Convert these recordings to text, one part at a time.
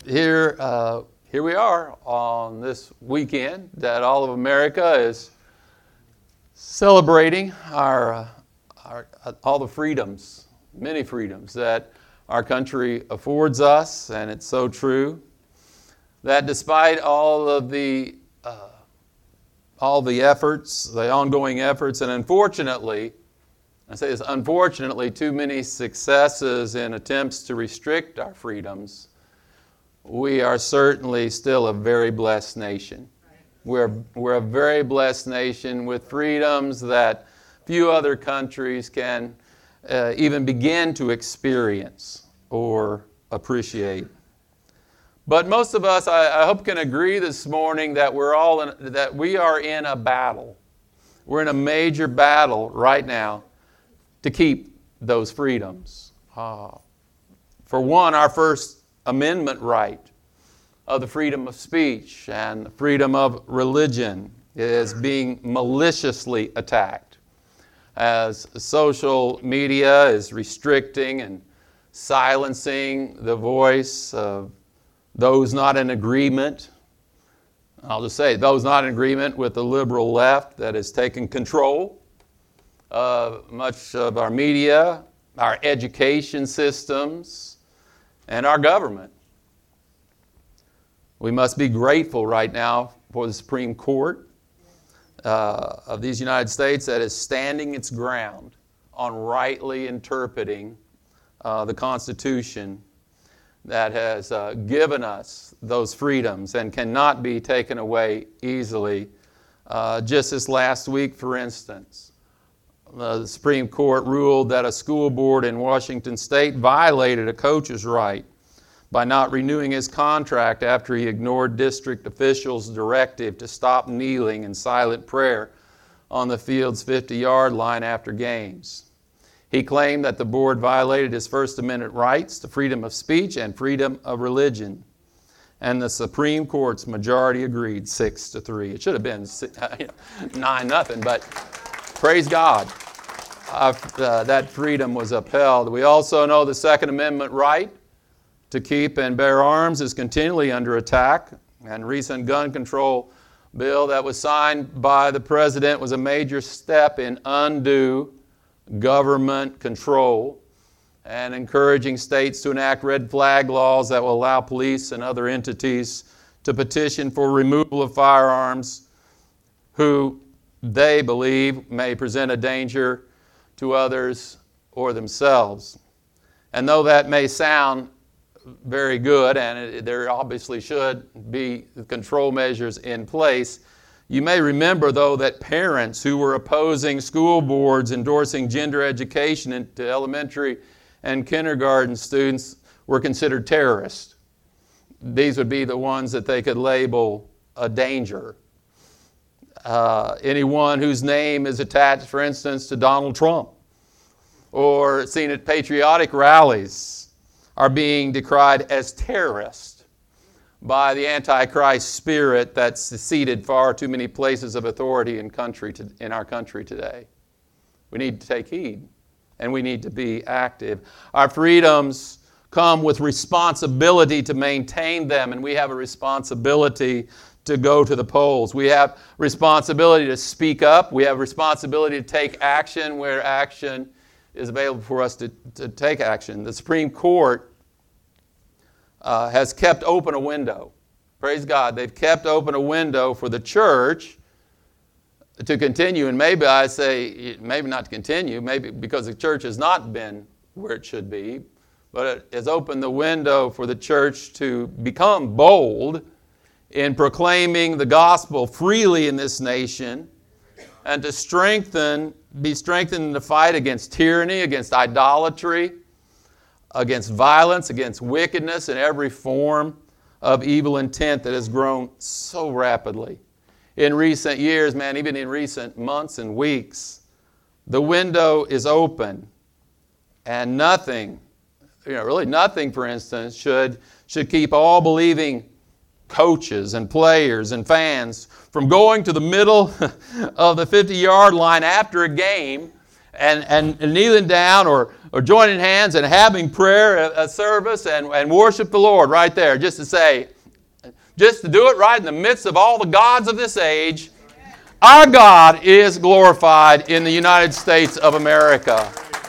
here we are on this weekend that all of America is celebrating our all the freedoms, many freedoms that our country affords us, and it's so true that despite all the efforts, the ongoing efforts, and unfortunately, I say this unfortunately, too many successes in attempts to restrict our freedoms, we are certainly still a very blessed nation. We're a very blessed nation with freedoms that few other countries can even begin to experience or appreciate. But most of us, I hope, can agree this morning that we are in a battle. We're in a major battle right now to keep those freedoms. For one, our First Amendment right of the freedom of speech and the freedom of religion is being maliciously attacked as social media is restricting and silencing the voice of those not in agreement. I'll just say, those not in agreement with the liberal left that has taken control of much of our media, our education systems, and our government. We must be grateful right now for the Supreme Court of these United States that is standing its ground on rightly interpreting the Constitution that has given us those freedoms and cannot be taken away easily. Just this last week, for instance, the Supreme Court ruled that a school board in Washington State violated a coach's right by not renewing his contract after he ignored district officials' directive to stop kneeling in silent prayer on the field's 50-yard line after games. He claimed that the board violated his First Amendment rights to freedom of speech and freedom of religion. And the Supreme Court's majority agreed 6-3. It should have been 9-0, but praise God, that freedom was upheld. We also know the Second Amendment right to keep and bear arms is continually under attack. And recent gun control bill that was signed by the president was a major step in undue government control and encouraging states to enact red flag laws that will allow police and other entities to petition for removal of firearms who they believe may present a danger to others or themselves. And though that may sound very good, and there obviously should be control measures in place, you may remember, though, that parents who were opposing school boards endorsing gender education into elementary and kindergarten students were considered terrorists. These would be the ones that they could label a danger. Anyone whose name is attached, for instance, to Donald Trump or seen at patriotic rallies are being decried as terrorists by the Antichrist spirit that's seceded far too many places of authority in our country today. We need to take heed, and we need to be active. Our freedoms come with responsibility to maintain them, and we have a responsibility to go to the polls. We have responsibility to speak up. We have responsibility to take action where action is available for us to take action. The Supreme Court has kept open a window. Praise God. They've kept open a window for the church to continue. And maybe I say, maybe not to continue, maybe because the church has not been where it should be, but it has opened the window for the church to become bold in proclaiming the gospel freely in this nation and to be strengthened in the fight against tyranny, against idolatry, against violence, against wickedness, and every form of evil intent that has grown so rapidly. In recent years, even in recent months and weeks, the window is open, and nothing, really nothing, for instance, should keep all believing coaches and players and fans from going to the middle of the 50-yard line after a game and kneeling down or joining hands and having prayer, a service, and worship the Lord right there, just to do it right in the midst of all the gods of this age. Our God is glorified in the United States of America.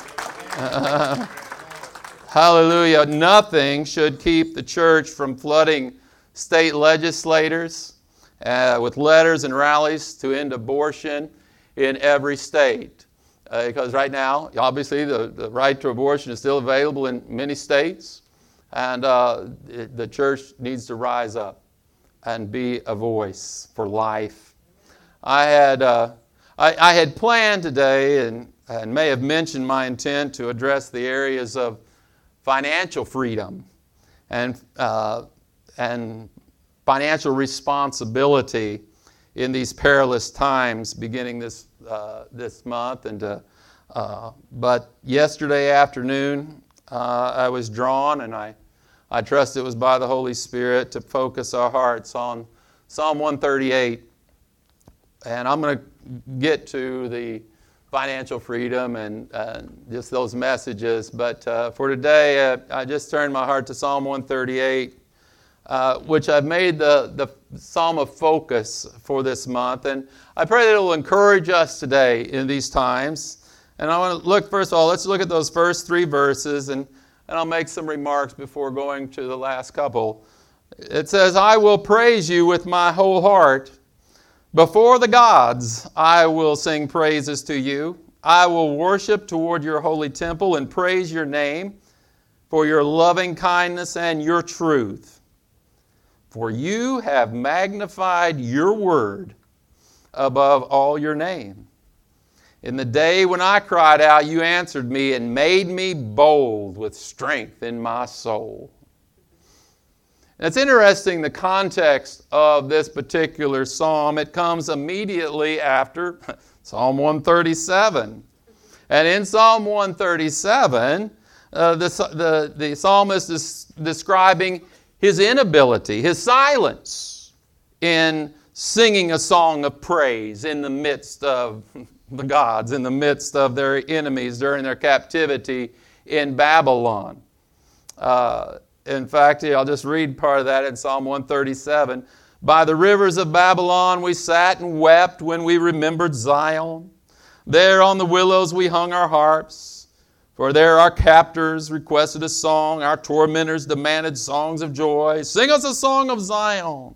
Hallelujah. Nothing should keep the church from flooding state legislators with letters and rallies to end abortion in every state. Because right now, obviously, the right to abortion is still available in many states. And the church needs to rise up and be a voice for life. I had planned today and may have mentioned my intent to address the areas of financial freedom and financial responsibility in these perilous times beginning this month. But yesterday afternoon I was drawn, and I trust it was by the Holy Spirit, to focus our hearts on Psalm 138. And I'm going to get to the financial freedom and just those messages. But for today, I just turned my heart to Psalm 138, which I've made the psalm of focus for this month. And I pray that it will encourage us today in these times. And I want to look, first of all, let's look at those first 3 verses, and I'll make some remarks before going to the last couple. It says, I will praise you with my whole heart. Before the gods, I will sing praises to you. I will worship toward your holy temple and praise your name for your loving kindness and your truth. For you have magnified your word above all your name. In the day when I cried out, you answered me and made me bold with strength in my soul. And it's interesting, the context of this particular psalm. It comes immediately after Psalm 137. And in Psalm 137, the psalmist is describing his inability, his silence in singing a song of praise in the midst of the gods, in the midst of their enemies during their captivity in Babylon. In fact, I'll just read part of that in Psalm 137. By the rivers of Babylon we sat and wept when we remembered Zion. There on the willows we hung our harps. For there our captors requested a song. Our tormentors demanded songs of joy. Sing us a song of Zion.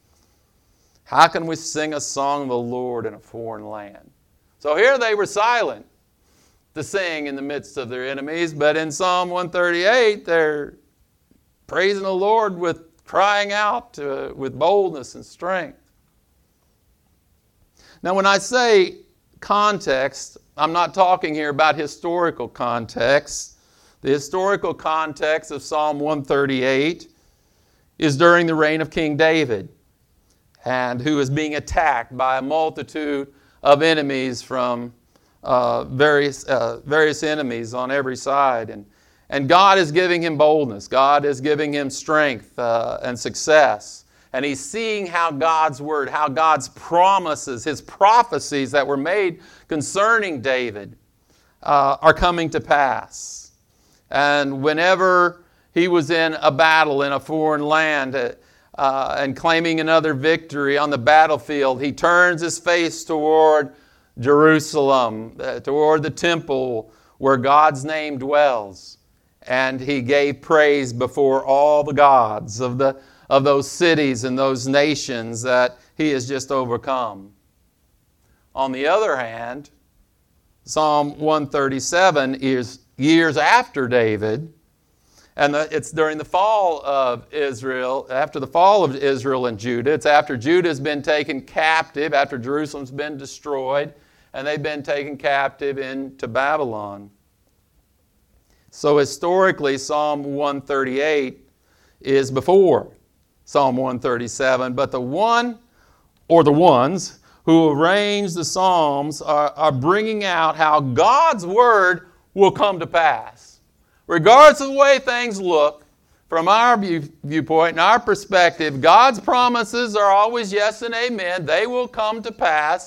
How can we sing a song of the Lord in a foreign land? So here they were silent to sing in the midst of their enemies. But in Psalm 138, they're praising the Lord with crying out with boldness and strength. Now, when I say context, I'm not talking here about historical context. The historical context of Psalm 138 is during the reign of King David, and who is being attacked by a multitude of enemies from various enemies on every side. And God is giving him boldness. God is giving him strength and success. And he's seeing how God's word, how God's promises, his prophecies that were made concerning David are coming to pass. And whenever he was in a battle in a foreign land and claiming another victory on the battlefield, he turns his face toward Jerusalem, toward the temple where God's name dwells. And he gave praise before all the gods of those cities and those nations that he has just overcome. On the other hand, Psalm 137 is years after David, and it's during the fall of Israel, after the fall of Israel and Judah. It's after Judah has been taken captive, after Jerusalem's been destroyed, and they've been taken captive into Babylon. So historically, Psalm 138 is before Psalm 137, but the one or the ones who arrange the Psalms are bringing out how God's word will come to pass. Regardless of the way things look, from our viewpoint and our perspective, God's promises are always yes and amen. They will come to pass.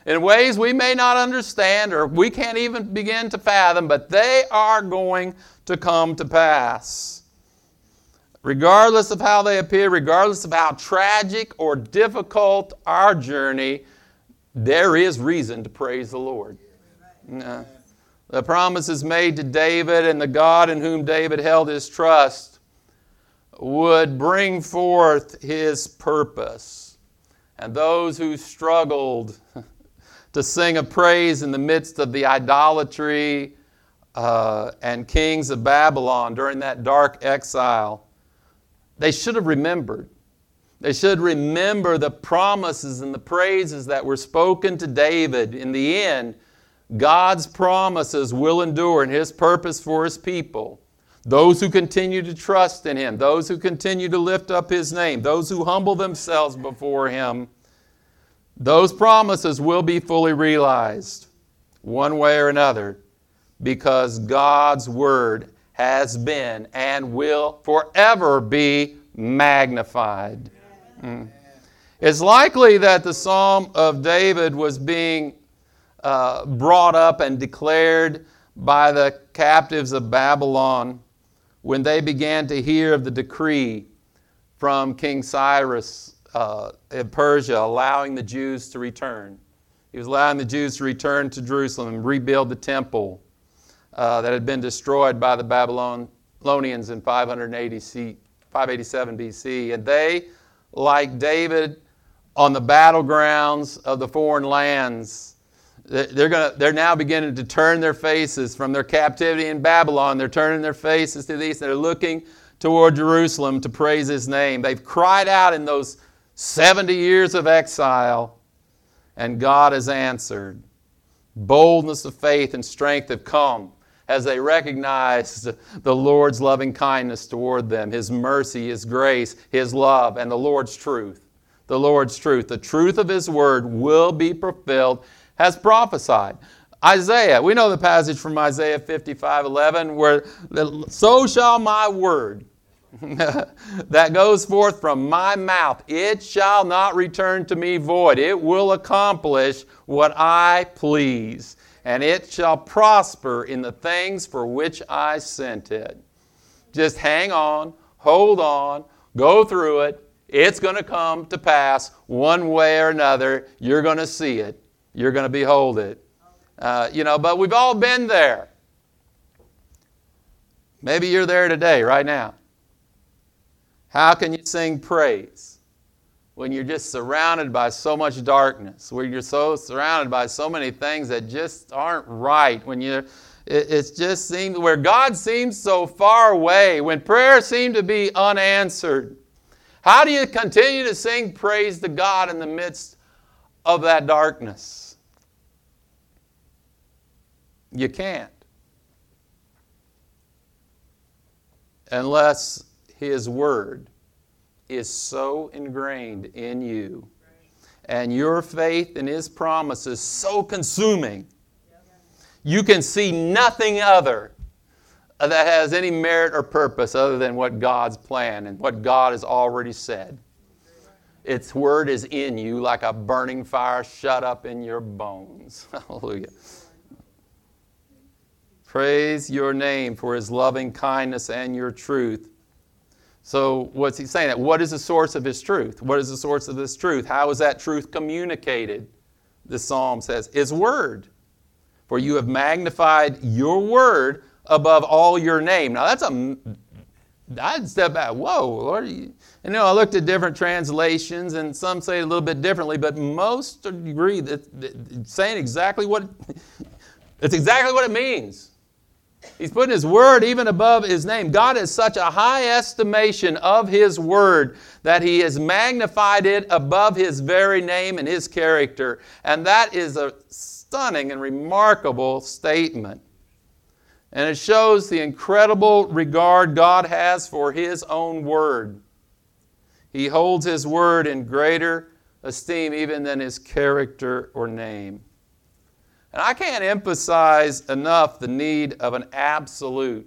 in ways we may not understand or we can't even begin to fathom, but they are going to come to pass. Regardless of how they appear, regardless of how tragic or difficult our journey, there is reason to praise the Lord. The promises made to David and the God in whom David held his trust would bring forth his purpose. And those who struggled to sing a praise in the midst of the idolatry and kings of Babylon during that dark exile, they should have remembered. They should remember the promises and the praises that were spoken to David. In the end, God's promises will endure in His purpose for His people. Those who continue to trust in Him, those who continue to lift up His name, those who humble themselves before Him, those promises will be fully realized one way or another, because God's Word has been and will forever be magnified. It's likely that the Psalm of David was being brought up and declared by the captives of Babylon when they began to hear of the decree from King Cyrus in Persia allowing the Jews to return. He was allowing the Jews to return to Jerusalem and rebuild the temple that had been destroyed by the Babylonians in 587 BC. And they, like David on the battlegrounds of the foreign lands, they're now beginning to turn their faces from their captivity in Babylon. They're turning their faces to the east. They're looking toward Jerusalem to praise His name. They've cried out in those 70 years of exile, and God has answered. Boldness of faith and strength have come as they recognize the Lord's loving kindness toward them, His mercy, His grace, His love, and the Lord's truth. The Lord's truth. The truth of His Word will be fulfilled as prophesied. Isaiah, we know the passage from Isaiah 55:11 where, so shall my word that goes forth from my mouth, it shall not return to me void. It will accomplish what I please, and it shall prosper in the things for which I sent it. Just hang on, hold on, go through it. It's going to come to pass one way or another. You're going to see it. You're going to behold it. But we've all been there. Maybe you're there today, right now. How can you sing praise when you're just surrounded by so much darkness, where you're so surrounded by so many things that just aren't right, when it just seems where God seems so far away, when prayer seems to be unanswered? How do you continue to sing praise to God in the midst of that darkness? You can't. Unless His Word is so ingrained in you and your faith in His promises so consuming, you can see nothing other that has any merit or purpose other than what God's plan and what God has already said. Its Word is in you like a burning fire shut up in your bones. Hallelujah. Praise your name for His loving kindness and your truth. So what's he saying? What is the source of His truth? What is the source of this truth? How is that truth communicated? This psalm says, His Word. For you have magnified your Word above all your name. Now I'd step back. Whoa, Lord. I looked at different translations, and some say it a little bit differently, but most agree that it's saying exactly what it means. He's putting His Word even above His name. God has such a high estimation of His Word that He has magnified it above His very name and His character. And that is a stunning and remarkable statement. And it shows the incredible regard God has for His own Word. He holds His Word in greater esteem even than His character or name. And I can't emphasize enough the need of an absolute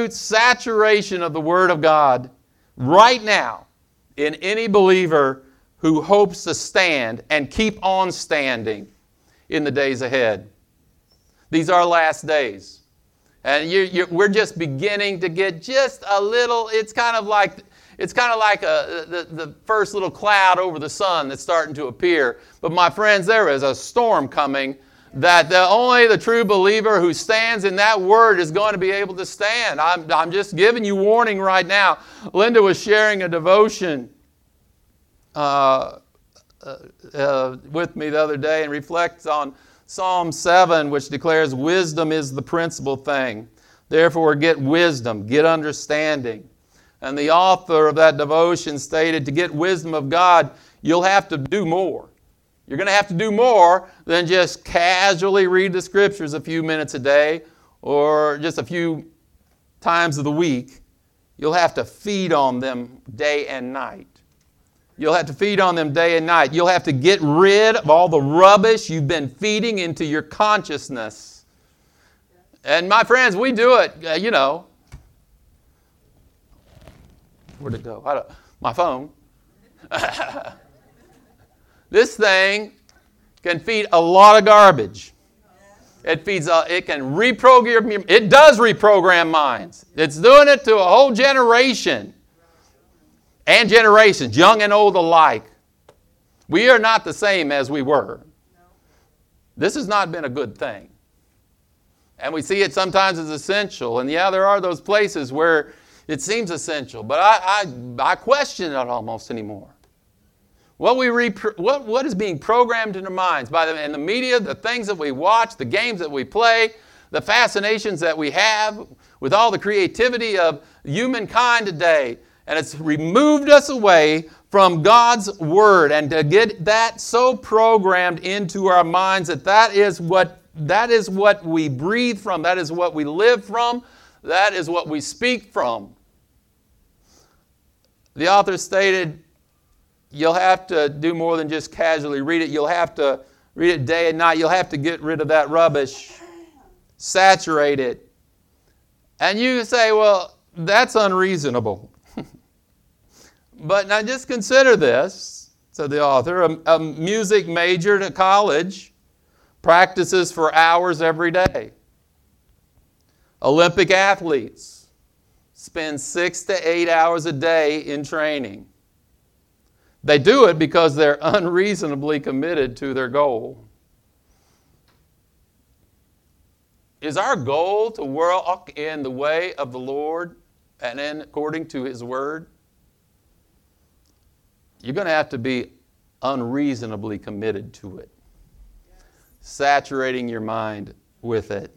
saturation of the Word of God right now in any believer who hopes to stand and keep on standing in the days ahead. These are last days. And we're just beginning to get just a little, it's kind of like the first little cloud over the sun that's starting to appear. But my friends, there is a storm coming that only the true believer who stands in that word is going to be able to stand. I'm just giving you warning right now. Linda was sharing a devotion with me the other day and reflects on Psalm 7, which declares wisdom is the principal thing. Therefore, get wisdom, get understanding. And the author of that devotion stated, to get wisdom of God, you'll have to do more. You're going to have to do more than just casually read the Scriptures a few minutes a day or just a few times of the week. You'll have to feed on them day and night. You'll have to feed on them day and night. You'll have to get rid of all the rubbish you've been feeding into your consciousness. And my friends, we do it, Where'd it go? My phone. This thing can feed a lot of garbage. It can reprogram. It does reprogram minds. It's doing it to a whole generation. And generations, young and old alike. We are not the same as we were. This has not been a good thing. And we see it sometimes as essential. And yeah, there are those places where it seems essential. But I question it almost anymore. What is being programmed in our minds in the media, the things that we watch, the games that we play, the fascinations that we have with all the creativity of humankind today. And it's removed us away from God's Word. And to get that so programmed into our minds that is what we breathe from, that is what we live from, that is what we speak from. The author stated, you'll have to do more than just casually read it. You'll have to read it day and night. You'll have to get rid of that rubbish, saturate it. And you say, well, that's unreasonable. But now just consider this, said the author. A music major at college practices for hours every day. Olympic athletes spend 6 to 8 hours a day in training. They do it because they're unreasonably committed to their goal. Is our goal to walk in the way of the Lord and in according to His Word? You're going to have to be unreasonably committed to it. Saturating your mind with it.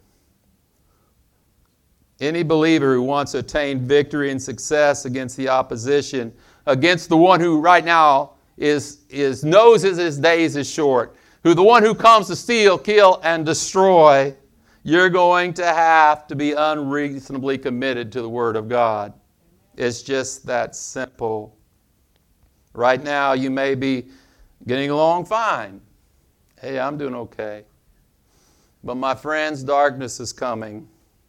Any believer who wants to attain victory and success against the opposition, against the one who right now knows his days is short, the one who comes to steal, kill, and destroy, you're going to have to be unreasonably committed to the Word of God. It's just that simple. Right now, you may be getting along fine. Hey, I'm doing okay. But my friends, darkness is coming.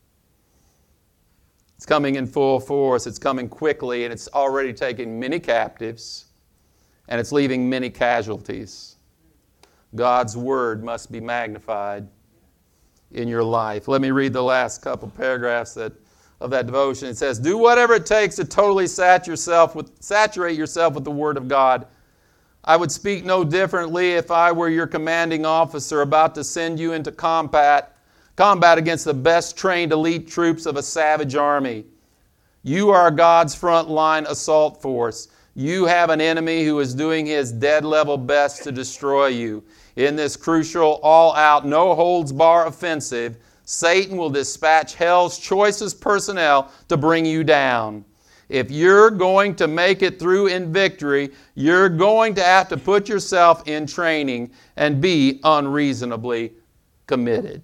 It's coming in full force. It's coming quickly, and it's already taking many captives, and it's leaving many casualties. God's Word must be magnified in your life. Let me read the last couple paragraphs of that devotion. It says, do whatever it takes to totally saturate yourself with the Word of God. I would speak no differently if I were your commanding officer about to send you into combat against the best trained elite troops of a savage army. You are God's frontline assault force. You have an enemy who is doing his dead level best to destroy you. In this crucial, all-out, no-holds-bar offensive, Satan will dispatch hell's choicest personnel to bring you down. If you're going to make it through in victory, you're going to have to put yourself in training and be unreasonably committed.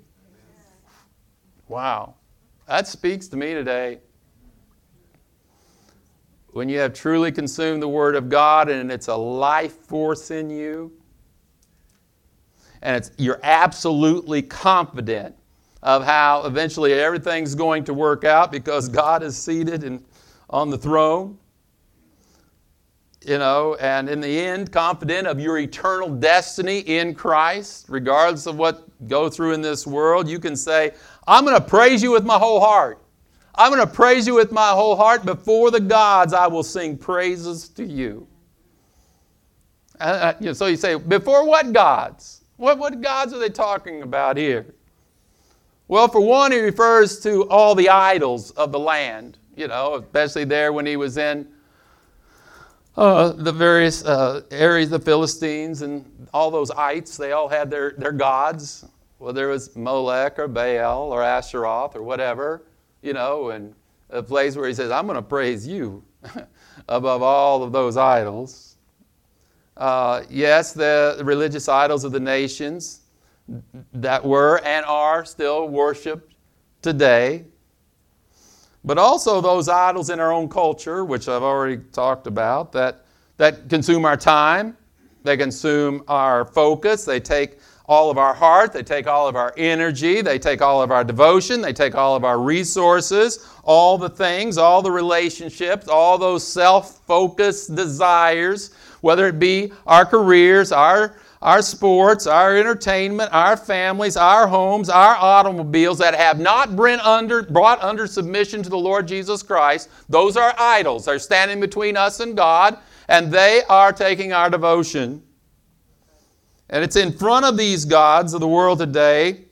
Wow. That speaks to me today. When you have truly consumed the Word of God and it's a life force in you, and you're absolutely confident of how eventually everything's going to work out because God is seated on the throne. And in the end, confident of your eternal destiny in Christ, regardless of what go through in this world, you can say, I'm going to praise you with my whole heart. I'm going to praise you with my whole heart. Before the gods, I will sing praises to you. So you say, before what gods? What gods are they talking about here? Well, for one, he refers to all the idols of the land, especially there when he was in the various areas of the Philistines and all those ites. They all had their gods, whether it was Molech or Baal or Asheroth or whatever, and a place where he says, I'm going to praise you above all of those idols. Yes, the religious idols of the nations that were and are still worshipped today. But also those idols in our own culture, which I've already talked about, that consume our time, they consume our focus, they take all of our heart, they take all of our energy, they take all of our devotion, they take all of our resources, all the things, all the relationships, all those self-focused desires, whether it be our careers, our sports, our entertainment, our families, our homes, our automobiles that have not brought under submission to the Lord Jesus Christ. Those are idols. They're standing between us and God, and they are taking our devotion. And it's in front of these gods of the world today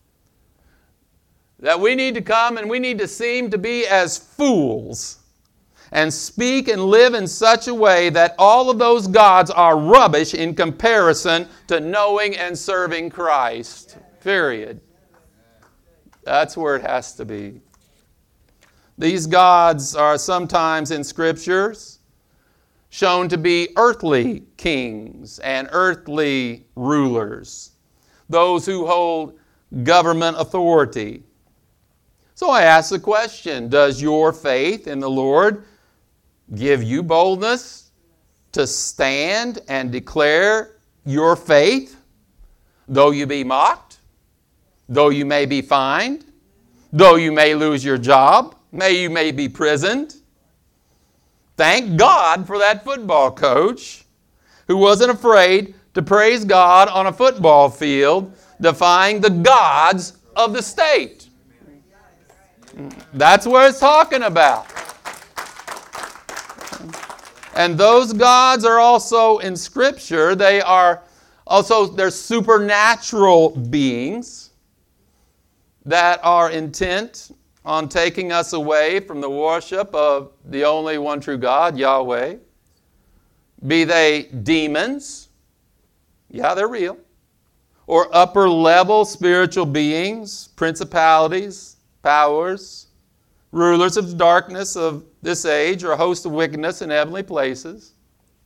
that we need to come and we need to seem to be as fools and speak and live in such a way that all of those gods are rubbish in comparison to knowing and serving Christ. Period. That's where it has to be. These gods are sometimes in Scriptures shown to be earthly kings and earthly rulers, those who hold government authority. So I ask the question, does your faith in the Lord give you boldness to stand and declare your faith, though you be mocked, though you may be fined, though you may lose your job, you may be imprisoned? Thank God for that football coach who wasn't afraid to praise God on a football field, defying the gods of the state. That's what it's talking about. And those gods are also in Scripture. They're supernatural beings that are intent on taking us away from the worship of the only one true God, Yahweh. Be they demons, yeah, they're real, or upper level spiritual beings, principalities, powers, rulers of darkness of this age, or a host of wickedness in heavenly places.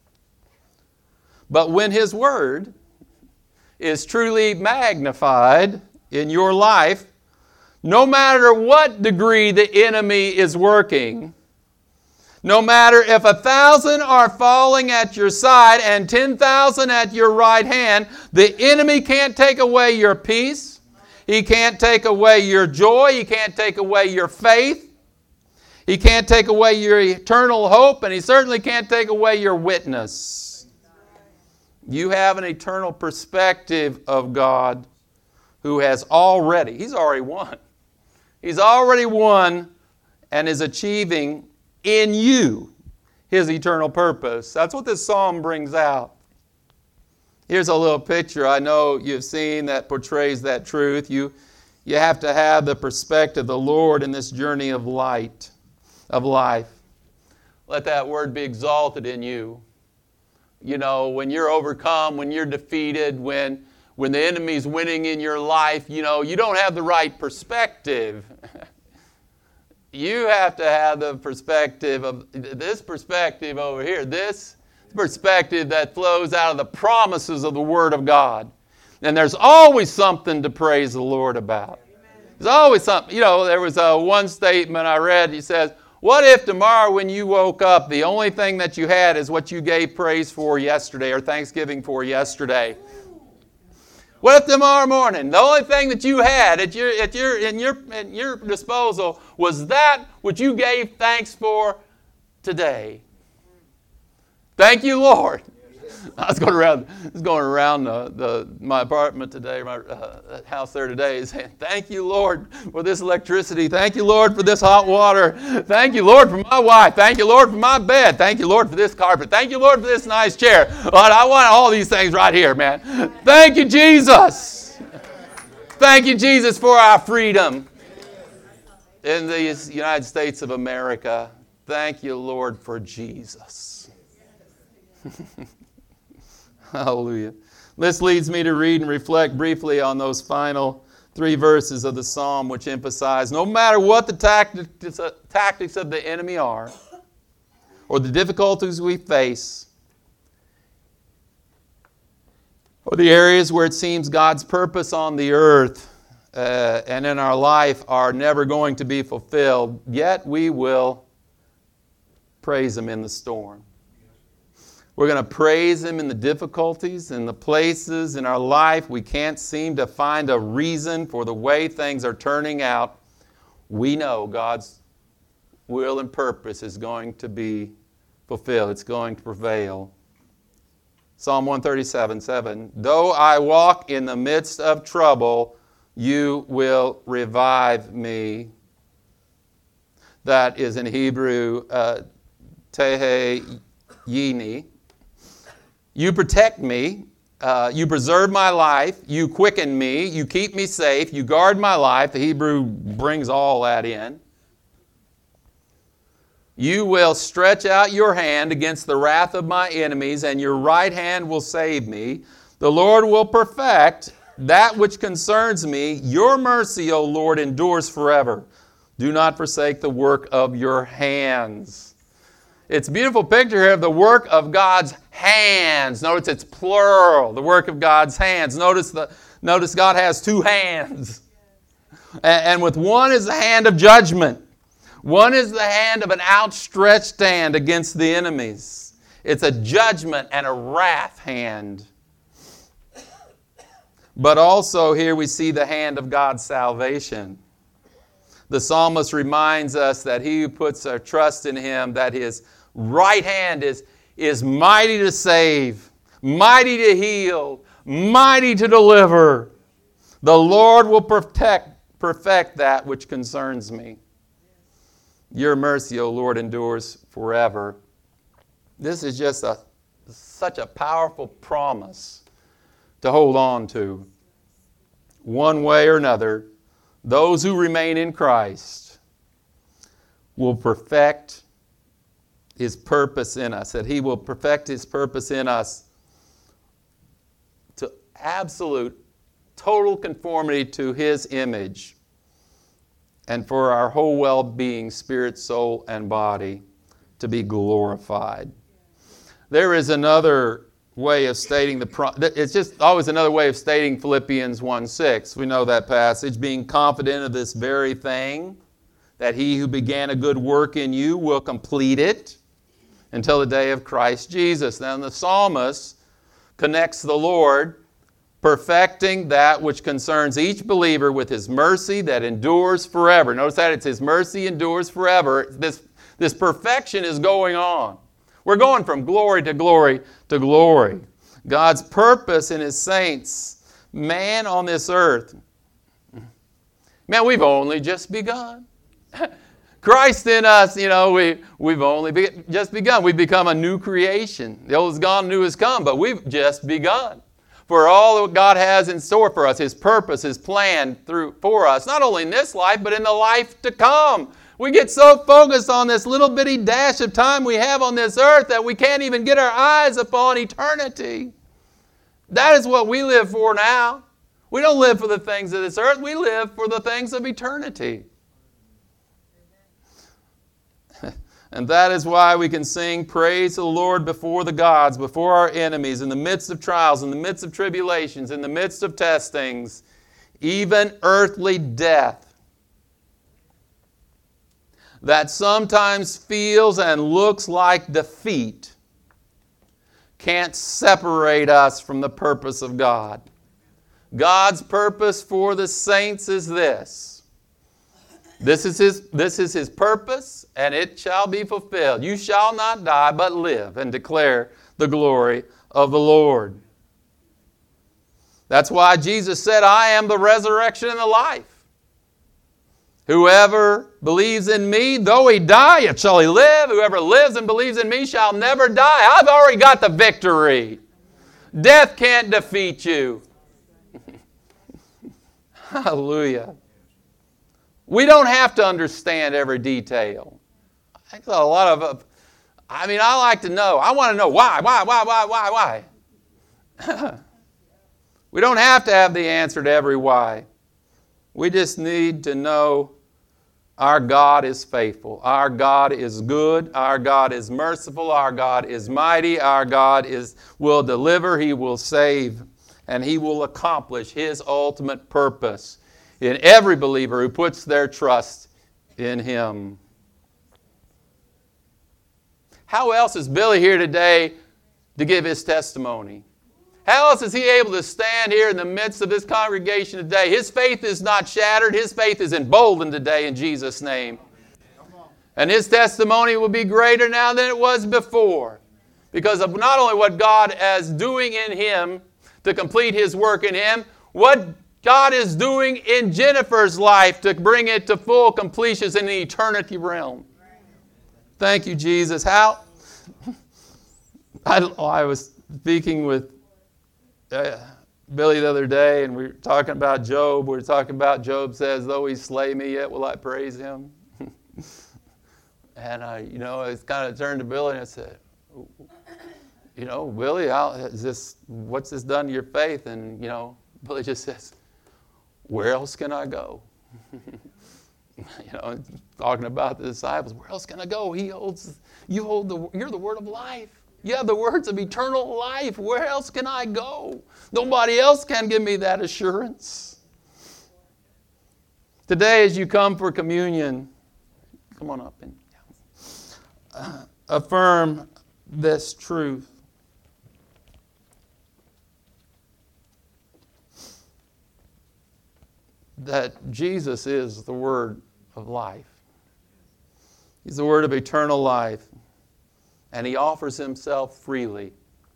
But when His Word is truly magnified in your life, no matter what degree the enemy is working, no matter if 1,000 are falling at your side and 10,000 at your right hand, the enemy can't take away your peace. He can't take away your joy. He can't take away your faith. He can't take away your eternal hope, and he certainly can't take away your witness. You have an eternal perspective of God who has He's already won. He's already won and is achieving in you His eternal purpose. That's what this psalm brings out. Here's a little picture I know you've seen that portrays that truth. You have to have the perspective of the Lord in this journey of life. Let that word be exalted in you. When you're overcome, when you're defeated, when the enemy's winning in your life, you don't have the right perspective. You have to have the perspective of this perspective over here, this perspective that flows out of the promises of the Word of God. And there's always something to praise the Lord about. There's always something. There was one statement I read. He says, what if tomorrow when you woke up, the only thing that you had is what you gave praise for yesterday or thanksgiving for yesterday? What if tomorrow morning, the only thing that you had at your disposal was that which you gave thanks for today? Thank you, Lord. I was going around my apartment today, my house there today, saying, thank you, Lord, for this electricity. Thank you, Lord, for this hot water. Thank you, Lord, for my wife. Thank you, Lord, for my bed. Thank you, Lord, for this carpet. Thank you, Lord, for this nice chair. Lord, I want all these things right here, man. Thank you, Jesus. Thank you, Jesus, for our freedom in the United States of America. Thank you, Lord, for Jesus. Hallelujah. This leads me to read and reflect briefly on those final 3 verses of the psalm, which emphasize no matter what the tactics of the enemy are, or the difficulties we face, or the areas where it seems God's purpose on the earth and in our life are never going to be fulfilled, yet we will praise Him in the storm. We're going to praise Him in the difficulties, in the places in our life we can't seem to find a reason for the way things are turning out. We know God's will and purpose is going to be fulfilled. It's going to prevail. Psalm 137:7. Though I walk in the midst of trouble, you will revive me. That is in Hebrew, Teheyini. You protect me. You preserve my life. You quicken me. You keep me safe. You guard my life. The Hebrew brings all that in. You will stretch out your hand against the wrath of my enemies, and your right hand will save me. The Lord will perfect that which concerns me. Your mercy, O Lord, endures forever. Do not forsake the work of your hands. It's a beautiful picture here of the work of God's hands. Notice it's plural, the work of God's hands. Notice God has 2 hands. And with one is the hand of judgment. One is the hand of an outstretched hand against the enemies. It's a judgment and a wrath hand. But also here we see the hand of God's salvation. The psalmist reminds us that he who puts our trust in Him, that His right hand is mighty to save, mighty to heal, mighty to deliver. The Lord will perfect that which concerns me. Your mercy, O Lord, endures forever. This is just such a powerful promise to hold on to. One way or another, those who remain in Christ will perfect His purpose in us, that He will perfect His purpose in us to absolute, total conformity to His image, and for our whole well-being, spirit, soul, and body, to be glorified. There is another way of stating it's just always another way of stating Philippians 1:6. We know that passage, being confident of this very thing, that He who began a good work in you will complete it until the day of Christ Jesus. Now the psalmist connects the Lord perfecting that which concerns each believer with His mercy that endures forever. Notice that it's His mercy endures forever. This perfection is going on. We're going from glory to glory to glory. God's purpose in His saints, man on this earth. Man, we've only just begun. Christ in us, we've only just begun. We've become a new creation. The old is gone, new has come, but we've just begun. For all that God has in store for us, His purpose, His plan for us, not only in this life, but in the life to come. We get so focused on this little bitty dash of time we have on this earth that we can't even get our eyes upon eternity. That is what we live for now. We don't live for the things of this earth. We live for the things of eternity. And that is why we can sing praise to the Lord before the gods, before our enemies, in the midst of trials, in the midst of tribulations, in the midst of testings, even earthly death that sometimes feels and looks like defeat can't separate us from the purpose of God. God's purpose for the saints is this: This is his purpose, and it shall be fulfilled. You shall not die, but live and declare the glory of the Lord. That's why Jesus said, I am the resurrection and the life. Whoever believes in me, though he die, yet shall he live. Whoever lives and believes in me shall never die. I've already got the victory. Death can't defeat you. Hallelujah. We don't have to understand every detail. I think a lot of, I like to know. I want to know why. We don't have to have the answer to every why. We just need to know our God is faithful. Our God is good. Our God is merciful. Our God is mighty. Our God will deliver. He will save. And He will accomplish His ultimate purpose in every believer who puts their trust in Him. How else is Billy here today to give his testimony? How else is he able to stand here in the midst of this congregation today? His faith is not shattered. His faith is emboldened today in Jesus' name. And his testimony will be greater now than it was before, because of not only what God is doing in him to complete His work in him, what God is doing in Jennifer's life to bring it to full completion in the eternity realm. Thank you, Jesus. How? I was speaking with Billy the other day, and we were talking about Job. We were talking about Job says, though he slay me, yet will I praise him. And it's kind of turned to Billy and I said, Billy, what's this done to your faith? And, Billy just says, where else can I go? Talking about the disciples, where else can I go? You're the word of life. You have the words of eternal life. Where else can I go? Nobody else can give me that assurance. Today, as you come for communion, come on up and affirm this truth. That Jesus is the word of life. He's the word of eternal life. And He offers Himself freely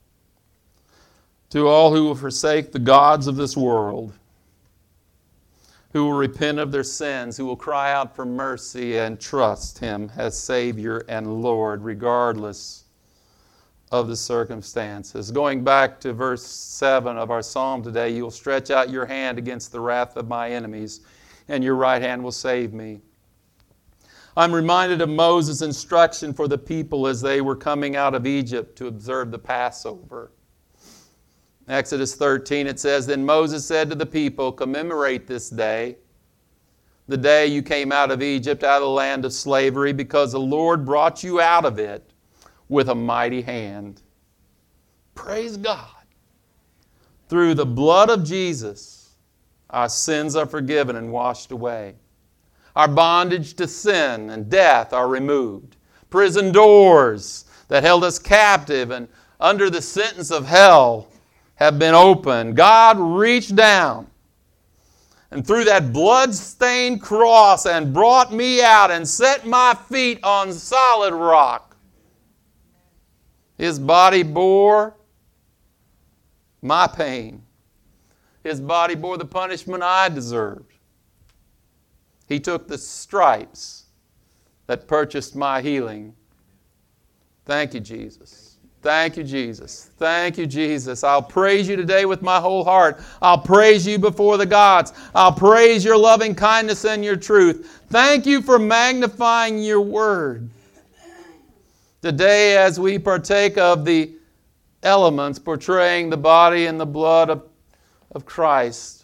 to all who will forsake the gods of this world, who will repent of their sins, who will cry out for mercy and trust Him as Savior and Lord, regardless of the circumstances. Going back to verse 7 of our psalm today, you'll stretch out your hand against the wrath of my enemies, and your right hand will save me. I'm reminded of Moses' instruction for the people as they were coming out of Egypt to observe the Passover. Exodus 13, it says, Then Moses said to the people, commemorate this day, the day you came out of Egypt, out of the land of slavery, because the Lord brought you out of it with a mighty hand. Praise God. Through the blood of Jesus, our sins are forgiven and washed away. Our bondage to sin and death are removed. Prison doors that held us captive and under the sentence of hell have been opened. God reached down and through that blood-stained cross and brought me out and set my feet on solid rock. His body bore my pain. His body bore the punishment I deserved. He took the stripes that purchased my healing. Thank you, Jesus. Thank you, Jesus. Thank you, Jesus. I'll praise you today with my whole heart. I'll praise you before the gods. I'll praise your loving kindness and your truth. Thank you for magnifying your word. Today, as we partake of the elements portraying the body and the blood of Christ,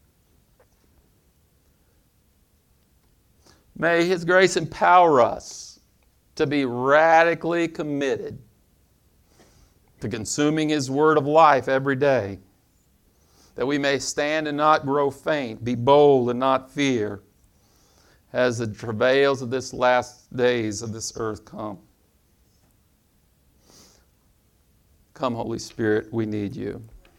may His grace empower us to be radically committed to consuming His word of life every day, that we may stand and not grow faint, be bold and not fear, as the travails of this last days of this earth come. Come, Holy Spirit, we need you.